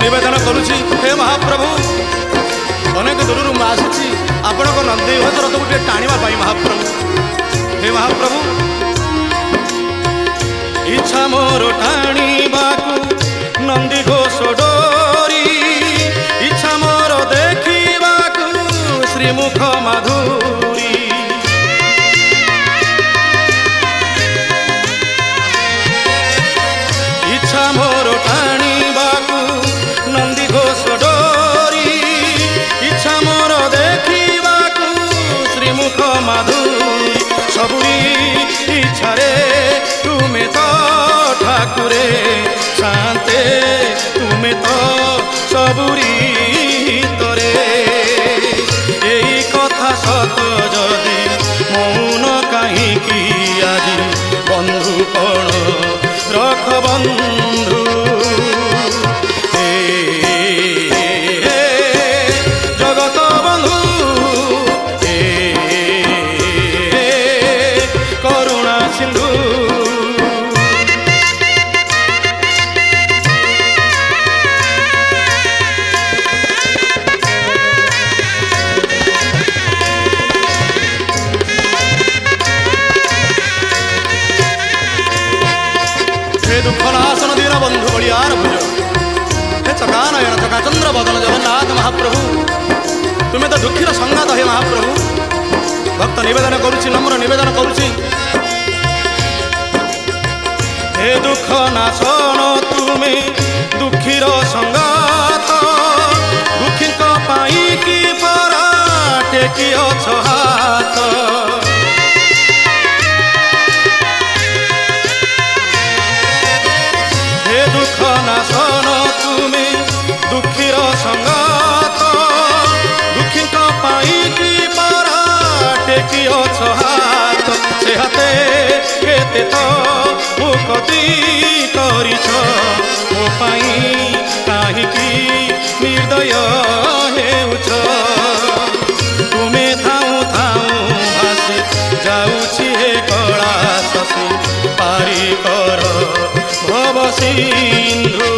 निवेदन करुछि हे महाप्रभु अनेक दूर आसी आपण नंदी घोष रथ गोटे टाणिबा महाप्रभु हे महाप्रभु इच्छा मोर टाणिबाकू नंदी घोष डोरी इच्छा मोर देखिबाकू श्रीमुख माधुरी इच्छा मोर टाणिबाकू नंदी घोष डोरी इच्छा मोर देखिबाकू श्रीमुख माधुरी सबुरी इच्छा रे तुमे तो ठाकुरे शांते तुमे तो सबुरी तोरे यही कथा सत जदि मौन कहीं आज बंधु कौन रख बंधु जगत बंधु करुणा सिंधु दुखनाशन दीन बंधु बलियार भुज हे चकानयन चकाचंद्र बदन जगन्नाथ महाप्रभु तुम्हें तो दुखीर संगात हे महाप्रभु भक्त निवेदन करुछि नम्र निवेदन करुछि हे दुख नाशन तुमे दुखीर संगात दुखी पाई कि परा टेकी अछ हाथ दुख नाशन तुमे दुखीर संगात दुखी पाई कि परा टेकी अछ हाथ से हाथे केते तो मुक्ति करिछ मो पाई काहीकि निर्दय हेउछ तुमे थाऊ थाऊ भासी जाउछि हे कला शशि पारी कर भव सिंधु